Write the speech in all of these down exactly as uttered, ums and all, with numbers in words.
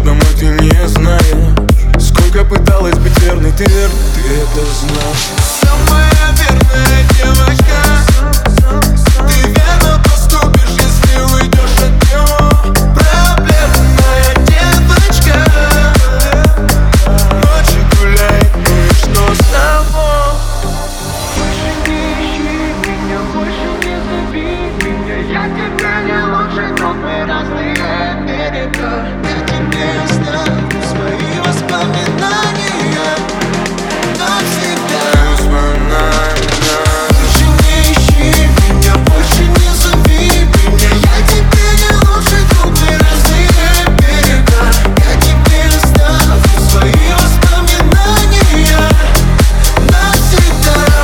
домой, ты не знаешь. Сколько пыталась быть верной, ты верна, ты это знаешь. Самая верная девочка, ты верно поступишь, если уйдешь от него. Проблемная девочка, ночью гуляет, ну и что с того? Больше не ищи меня, больше не зови меня. Я тебя не лучший друг, мы разные берега. Я тебе оставлю свои воспоминания навсегда. Больше не ищи меня, больше не зови меня. Я тебе не лучший друг, мы разные берега. Я тебе оставлю свои воспоминания навсегда.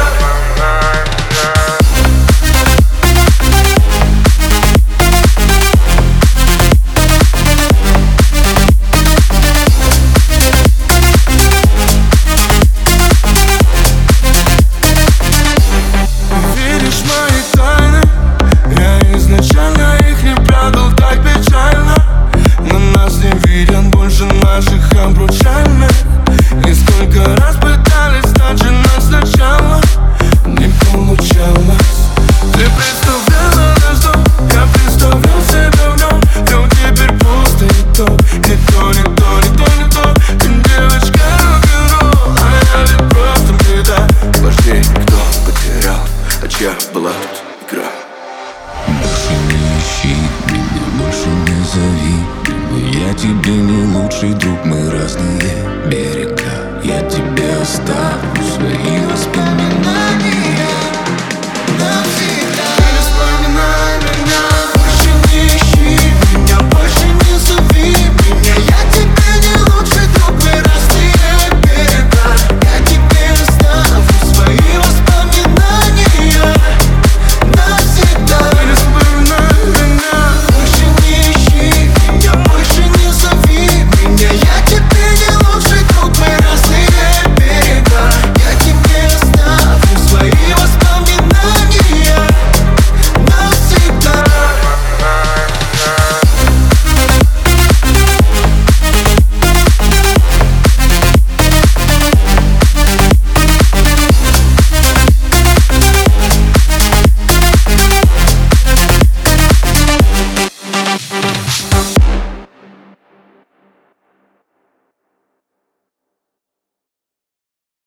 Веришь в мои тайны? Я изначально их не прятал так печально. На нас не виден больше наших обручальных. И сколько раз пытались начинать сначала, не получалось. Ты представляла наш дом, я представлял себя в нем. Все теперь пусто и то. Никто, никто, никто, никто. Ты девочка рок-н-ролл, а я ведь просто беда. Вождей никто потерял, а чья была тут игра? Больше не ищи меня, больше не зови. Я тебе не лучший друг, мы разные берега. Я тебе оставлю свои воспоминания